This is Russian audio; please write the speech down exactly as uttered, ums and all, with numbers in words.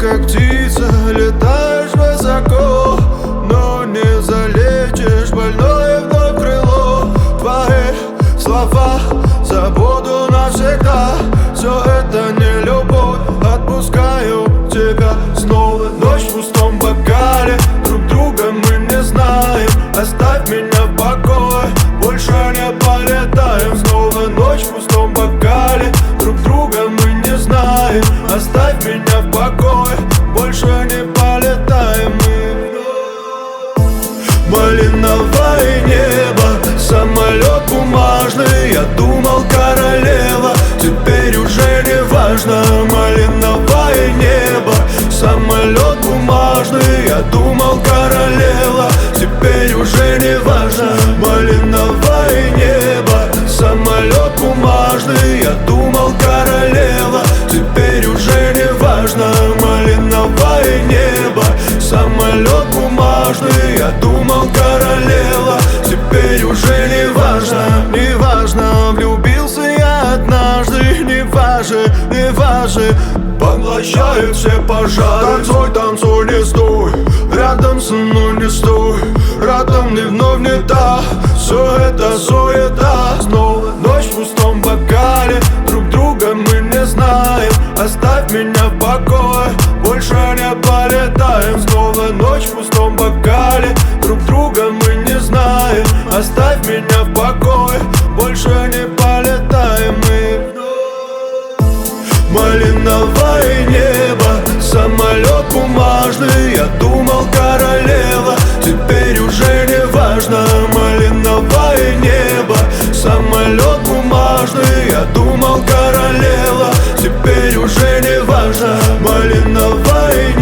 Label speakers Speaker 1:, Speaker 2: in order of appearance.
Speaker 1: как птица, летаешь высоко, но не залетишь, больное вновь крыло. Твои слова забуду навсегда. Все это не любовь, отпускаю тебя снова. Ночь в пустом бокале, друг друга мы не знаем. Оставь меня в покое, больше не полетаем. Снова ночь в пустом бокале, друг друга мы не знаем. Оставь меня в покое, больше не полетаем мы. Малиновое небо, самолет бумажный. Я думал, королева, теперь уже не важно. Малиновое небо, самолет бумажный. Я думал, королева, теперь уже не важно. Малиновое небо, самолет бумажный. Я думал, королева, теперь уже не важно. Малиновое небо, самолет бумажный. Я думал, королева, теперь уже не важно. Не важно, влюбился я однажды. Не важно, не важно, поглощают все пожары. Танцуй, танцуй, не стой, рядом со мной не стой. Рядом не вновь не та, все это суета. Снова ночь в пустом бокале, друг друга мы не знаем. Оставь меня в покое, больше не полетаем. Снова ночь в пустом бокале, друг друга мы не знаем. Оставь меня в покое, больше не полетаем мы. Малиновое небо, самолет бумажный. Я думал, королева, теперь уже не важно. Малиновое небо, самолет бумажный. Я думал, королева, теперь уже не важно. Малиновое небо.